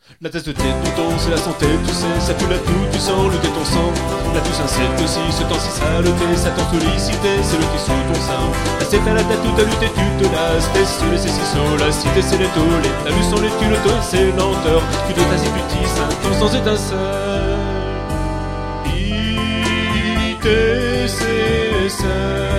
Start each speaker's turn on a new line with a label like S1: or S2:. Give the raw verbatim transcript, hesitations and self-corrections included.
S1: La tasse de thé de ton c'est la santé, tu sais, ça tout la tout, tu sens le thé ton sang. La douce insecte aussi, ce temps si saleté, ça t'en sollicité, c'est le thé sous ton sein. La c'est à la tête tout à lutter, tu te lasses, t'es sous les c'est si saut, la cité c'est les taux, les talus sont les tu le taux et c'est lenteur. Tu dois t'assis petit, cinq sans étincelle. I T C S